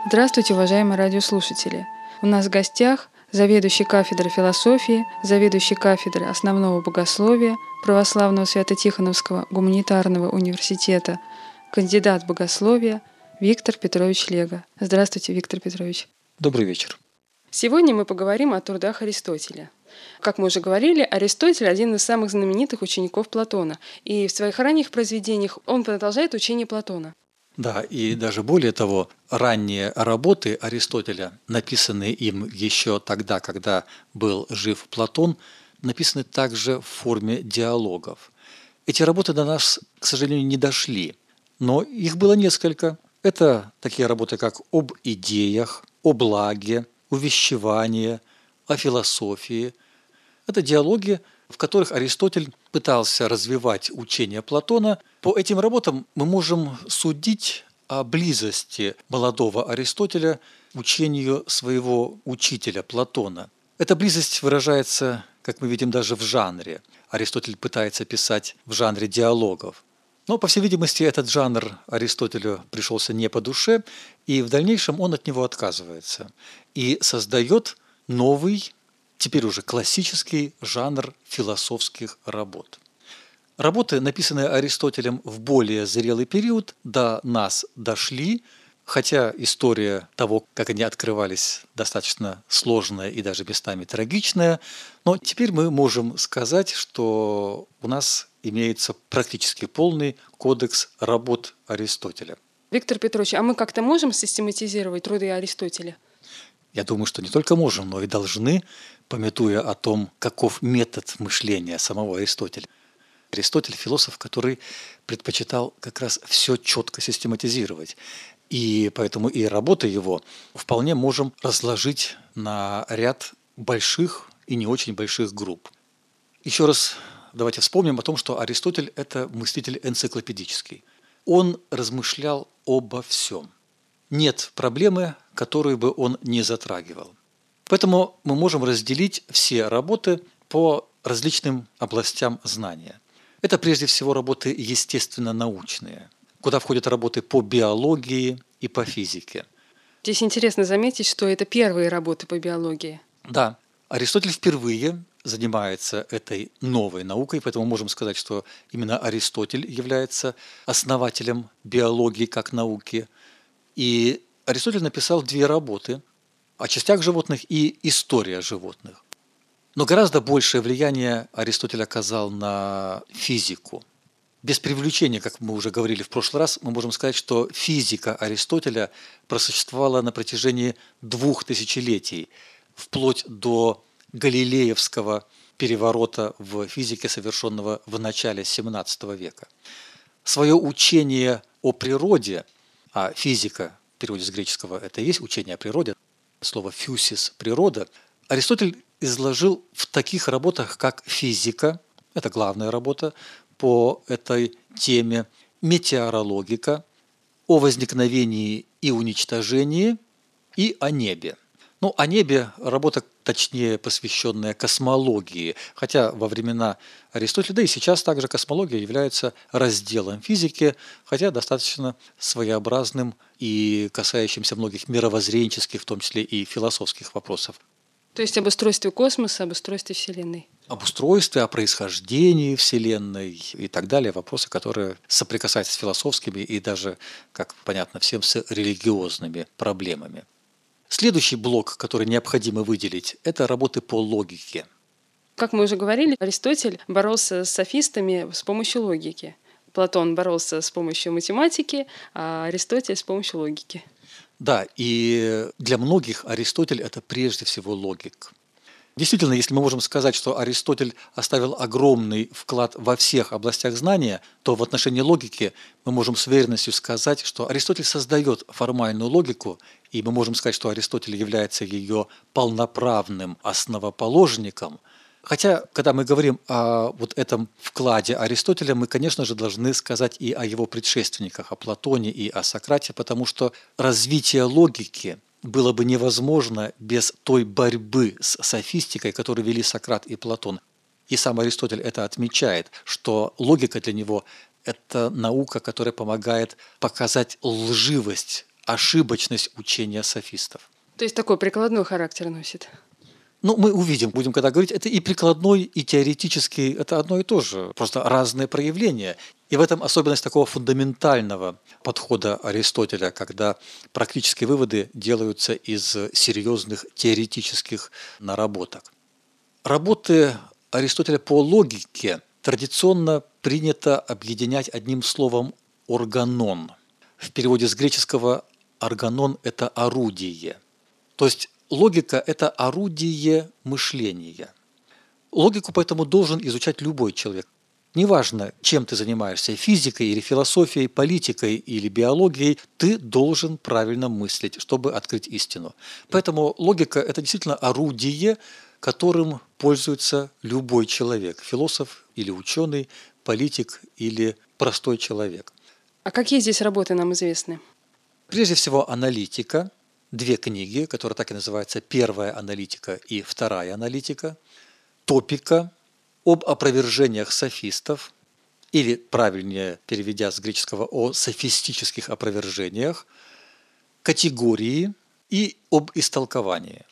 Здравствуйте, уважаемые радиослушатели! У нас в гостях заведующий кафедрой философии, заведующий кафедрой основного богословия Православного Свято-Тихоновского гуманитарного университета, кандидат богословия Виктор Петрович Лего. Здравствуйте, Виктор Петрович. Добрый вечер. Сегодня мы поговорим о трудах Аристотеля. Как мы уже говорили, Аристотель – один из самых знаменитых учеников Платона, и в своих ранних произведениях он продолжает учение Платона. Да, и даже более того, ранние работы Аристотеля, написанные им еще тогда, когда был жив Платон, написаны также в форме диалогов. Эти работы до нас, к сожалению, не дошли, но их было несколько. Это такие работы, как «Об идеях», «О благе», «Увещевание», «О философии». Это диалоги, в которых Аристотель пытался развивать учение Платона. По этим работам мы можем судить о близости молодого Аристотеля к учению своего учителя Платона. Эта близость выражается, как мы видим, даже в жанре. Аристотель пытается писать в жанре диалогов. Но, по всей видимости, этот жанр Аристотелю пришелся не по душе, и в дальнейшем он от него отказывается и создает новый, теперь уже классический жанр философских работ. Работы, написанные Аристотелем в более зрелый период, до нас дошли, хотя история того, как они открывались, достаточно сложная и даже местами трагичная, но теперь мы можем сказать, что у нас имеется практически полный кодекс работ Аристотеля. Виктор Петрович, а мы как-то можем систематизировать труды Аристотеля? Я думаю, что не только можем, но и должны, памятуя о том, каков метод мышления самого Аристотеля. Аристотель – философ, который предпочитал как раз все четко систематизировать. И поэтому и работы его вполне можем разложить на ряд больших и не очень больших групп. Еще раз давайте вспомним о том, что Аристотель – это мыслитель энциклопедический. Он размышлял обо всем. Нет проблемы, которую бы он не затрагивал. Поэтому мы можем разделить все работы по различным областям знания. Это прежде всего работы естественно-научные, куда входят работы по биологии и по физике. Здесь интересно заметить, что это первые работы по биологии. Да, Аристотель впервые занимается этой новой наукой, поэтому можем сказать, что именно Аристотель является основателем биологии как науки. И Аристотель написал 2 работы о частях животных и история животных. Но гораздо большее влияние Аристотель оказал на физику. Без привлечения, как мы уже говорили в прошлый раз, мы можем сказать, что физика Аристотеля просуществовала на протяжении 2 тысячелетий, вплоть до Галилеевского переворота в физике, совершенного в начале XVII века. Свое учение о природе, а физика в переводе с греческого это и есть учение о природе, слово «фюсис» – природа, Аристотель изложил в таких работах, как «Физика», это главная работа по этой теме, «Метеорологика», «О возникновении и уничтожении» и «О небе». Ну, о небе работа, точнее, посвященная космологии, хотя во времена Аристотеля, да и сейчас также космология является разделом физики, хотя достаточно своеобразным и касающимся многих мировоззренческих, в том числе и философских вопросов. То есть об устройстве космоса, об устройстве Вселенной. Об устройстве, о происхождении Вселенной и так далее, вопросы, которые соприкасаются с философскими и даже, как понятно всем, с религиозными проблемами. Следующий блок, который необходимо выделить, это работы по логике. Как мы уже говорили, Аристотель боролся с софистами с помощью логики. Платон боролся с помощью математики, а Аристотель с помощью логики. Да, и для многих Аристотель – это прежде всего логик. Действительно, если мы можем сказать, что Аристотель оставил огромный вклад во всех областях знания, то в отношении логики мы можем с уверенностью сказать, что Аристотель создает формальную логику, и мы можем сказать, что Аристотель является ее полноправным основоположником. Хотя, когда мы говорим о вот этом вкладе Аристотеля, мы, конечно же, должны сказать и о его предшественниках, о Платоне и о Сократе, потому что развитие логики было бы невозможно без той борьбы с софистикой, которую вели Сократ и Платон. И сам Аристотель это отмечает, что логика для него – это наука, которая помогает показать лживость ошибочность учения софистов. То есть такой прикладной характер носит. Ну, мы увидим, будем когда говорить, это и прикладной, и теоретический, это одно и то же, просто разные проявления. И в этом особенность такого фундаментального подхода Аристотеля, когда практические выводы делаются из серьезных теоретических наработок. Работы Аристотеля по логике традиционно принято объединять одним словом «органон». В переводе с греческого «органон» – это орудие. То есть логика – это орудие мышления. Логику поэтому должен изучать любой человек. Неважно, чем ты занимаешься – физикой или философией, политикой или биологией, ты должен правильно мыслить, чтобы открыть истину. Поэтому логика – это действительно орудие, которым пользуется любой человек – философ или ученый, политик или простой человек. А какие здесь работы нам известны? Прежде всего, аналитика. 2 книги, которые так и называются «Первая аналитика» и «Вторая аналитика». Топика об опровержениях софистов, или, правильнее переведя с греческого, о софистических опровержениях, категории и об истолковании.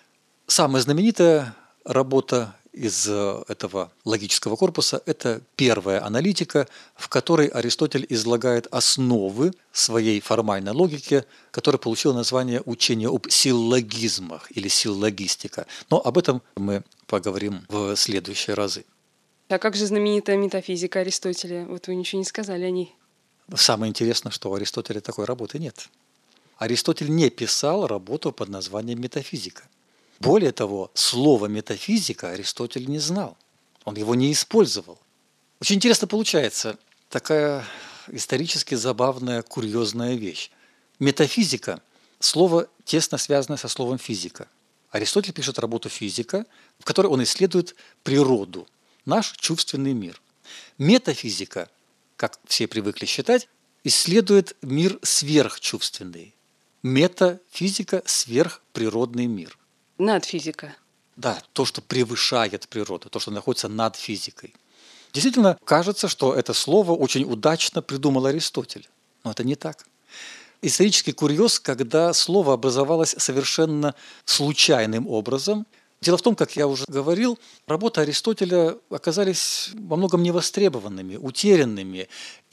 Самая знаменитая работа из этого логического корпуса – это «Первая аналитика», в которой Аристотель излагает основы своей формальной логики, которая получила название «Учение об силлогизмах» или «силлогистика». Но об этом мы поговорим в следующие разы. А как же знаменитая метафизика Аристотеля? Вот вы ничего не сказали о ней. Самое интересное, что у Аристотеля такой работы нет. Аристотель не писал работу под названием «Метафизика». Более того, слово «метафизика» Аристотель не знал. Он его не использовал. Очень интересно получается такая исторически забавная, курьезная вещь. Метафизика – слово тесно связанное со словом «физика». Аристотель пишет работу «Физика», в которой он исследует природу, наш чувственный мир. Метафизика, как все привыкли считать, исследует мир сверхчувственный. Метафизика – сверхприродный мир. Надфизика. Да, то, что превышает природу, то, что находится над физикой. Действительно, кажется, что это слово очень удачно придумал Аристотель. Но это не так. Исторический курьез, когда слово образовалось совершенно случайным образом. Дело в том, как я уже говорил, работы Аристотеля оказались во многом невостребованными, утерянными,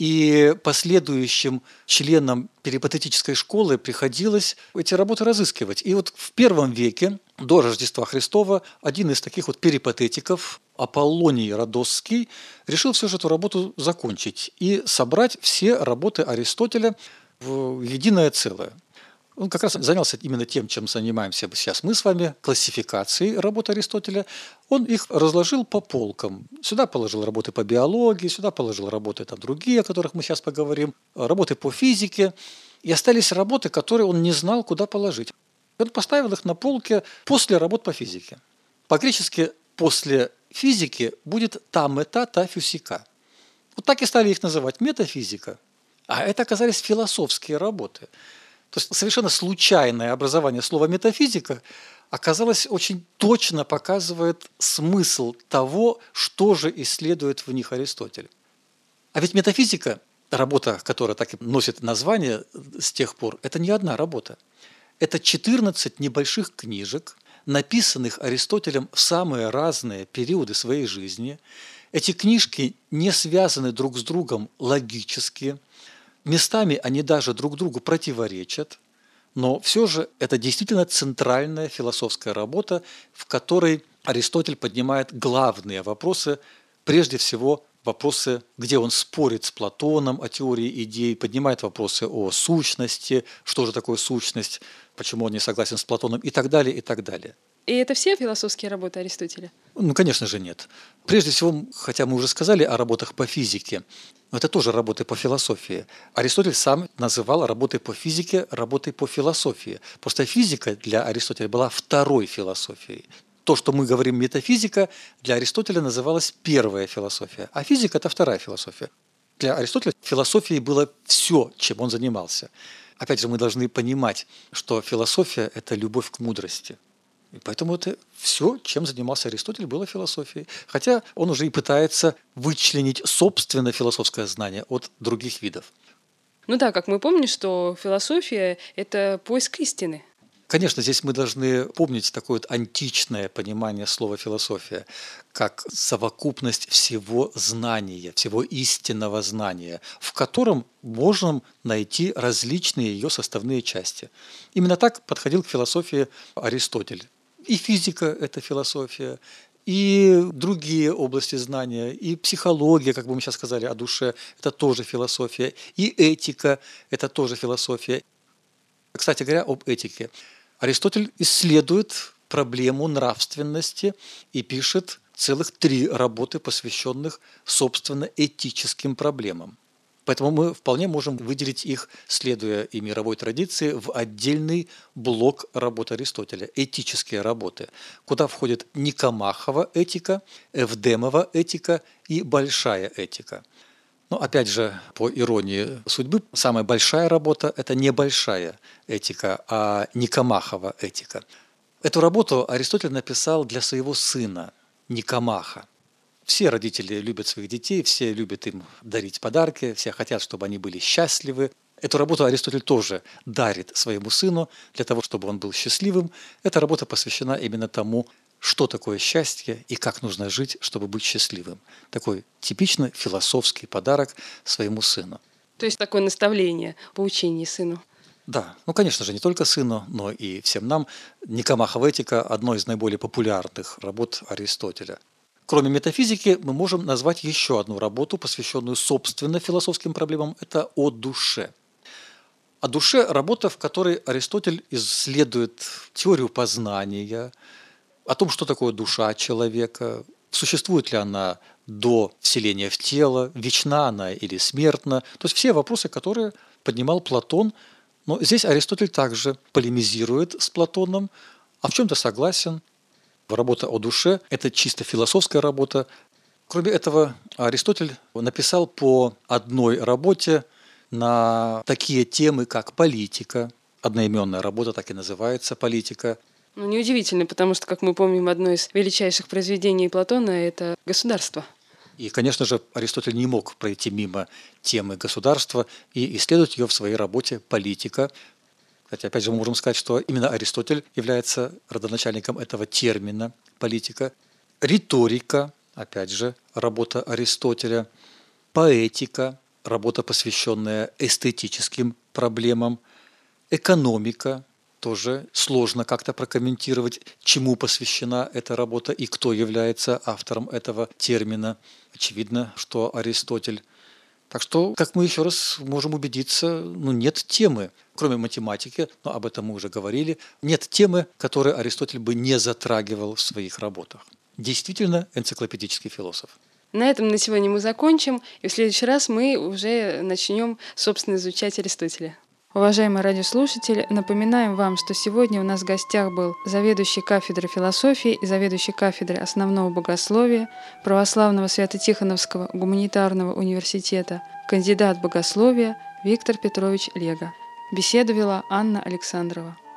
и последующим членам перипатетической школы приходилось эти работы разыскивать. И вот в первом веке, до Рождества Христова, один из таких вот перипатетиков, Аполлоний Родосский, решил все же эту работу закончить и собрать все работы Аристотеля в единое целое. Он как раз занялся именно тем, чем занимаемся сейчас мы с вами, классификацией работы Аристотеля. Он их разложил по полкам. Сюда положил работы по биологии, сюда положил работы там другие, о которых мы сейчас поговорим, работы по физике. И остались работы, которые он не знал, куда положить. Он поставил их на полке после работ по физике. По-гречески «после физики» будет «та мета, та фюсика». Вот так и стали их называть метафизика. А это оказались философские работы. То есть совершенно случайное образование слова «метафизика» оказалось очень точно показывает смысл того, что же исследует в них Аристотель. А ведь метафизика, работа, которая так и носит название с тех пор, это не одна работа. Это 14 небольших книжек, написанных Аристотелем в самые разные периоды своей жизни. Эти книжки не связаны друг с другом логически. Местами они даже друг другу противоречат, но все же это действительно центральная философская работа, в которой Аристотель поднимает главные вопросы, прежде всего вопросы, где он спорит с Платоном о теории идей, поднимает вопросы о сущности, что же такое сущность, почему он не согласен с Платоном и так далее, и так далее. И это все философские работы Аристотеля? Ну, конечно же, нет. Прежде всего, хотя мы уже сказали о работах по физике, но это тоже работы по философии. Аристотель сам называл работы по физике работой по философии. Просто физика для Аристотеля была второй философией. То, что мы говорим метафизика, для Аристотеля называлась первая философия, а физика – это вторая философия. Для Аристотеля философией было все, чем он занимался. Опять же, мы должны понимать, что философия – это любовь к мудрости. И поэтому это все, чем занимался Аристотель, было философией. Хотя он уже и пытается вычленить собственное философское знание от других видов. Ну да, как мы помним, что философия — это поиск истины. Конечно, здесь мы должны помнить такое вот античное понимание слова «философия», как совокупность всего знания, всего истинного знания, в котором можем найти различные ее составные части. Именно так подходил к философии Аристотель. И физика – это философия, и другие области знания, и психология, как бы мы сейчас сказали, о душе – это тоже философия, и этика – это тоже философия. Кстати говоря, об этике. Аристотель исследует проблему нравственности и пишет целых 3 работы, посвященных, собственно, этическим проблемам. Поэтому мы вполне можем выделить их, следуя и мировой традиции, в отдельный блок работ Аристотеля – этические работы, куда входит Никомахова этика, Эвдемова этика и большая этика. Но опять же, по иронии судьбы, самая большая работа – это не большая этика, а Никомахова этика. Эту работу Аристотель написал для своего сына Никомаха. Все родители любят своих детей, все любят им дарить подарки, все хотят, чтобы они были счастливы. Эту работу Аристотель тоже дарит своему сыну для того, чтобы он был счастливым. Эта работа посвящена именно тому, что такое счастье и как нужно жить, чтобы быть счастливым. Такой типичный философский подарок своему сыну. То есть такое наставление, поучение сыну. Да, ну, конечно же, не только сыну, но и всем нам. Никомахова этика – одно из наиболее популярных работ Аристотеля. Кроме метафизики, мы можем назвать еще одну работу, посвященную собственно философским проблемам – это «О душе». О душе – работа, в которой Аристотель исследует теорию познания, о том, что такое душа человека, существует ли она до вселения в тело, вечна она или смертна. То есть все вопросы, которые поднимал Платон. Но здесь Аристотель также полемизирует с Платоном, а в чем-то согласен. Работа о душе – это чисто философская работа. Кроме этого, Аристотель написал по одной работе на такие темы, как политика. Одноименная работа так и называется «Политика». Ну, неудивительно, потому что, как мы помним, одно из величайших произведений Платона – это «Государство». И, конечно же, Аристотель не мог пройти мимо темы государства и исследовать ее в своей работе «Политика». Кстати, опять же, мы можем сказать, что именно Аристотель является родоначальником этого термина «политика». Риторика, опять же, работа Аристотеля. Поэтика, работа, посвященная эстетическим проблемам. Экономика, тоже сложно как-то прокомментировать, чему посвящена эта работа и кто является автором этого термина. Очевидно, что Аристотель. Так что, как мы еще раз можем убедиться, нет темы, кроме математики, но об этом мы уже говорили, нет темы, которую Аристотель бы не затрагивал в своих работах. Действительно энциклопедический философ. На этом на сегодня мы закончим, и в следующий раз мы уже начнем, собственно, изучать Аристотеля. Уважаемые радиослушатели, напоминаем вам, что сегодня у нас в гостях был заведующий кафедрой философии и заведующий кафедрой основного богословия Православного Свято-Тихоновского гуманитарного университета, кандидат богословия Виктор Петрович Лего. Беседу вела Анна Александрова.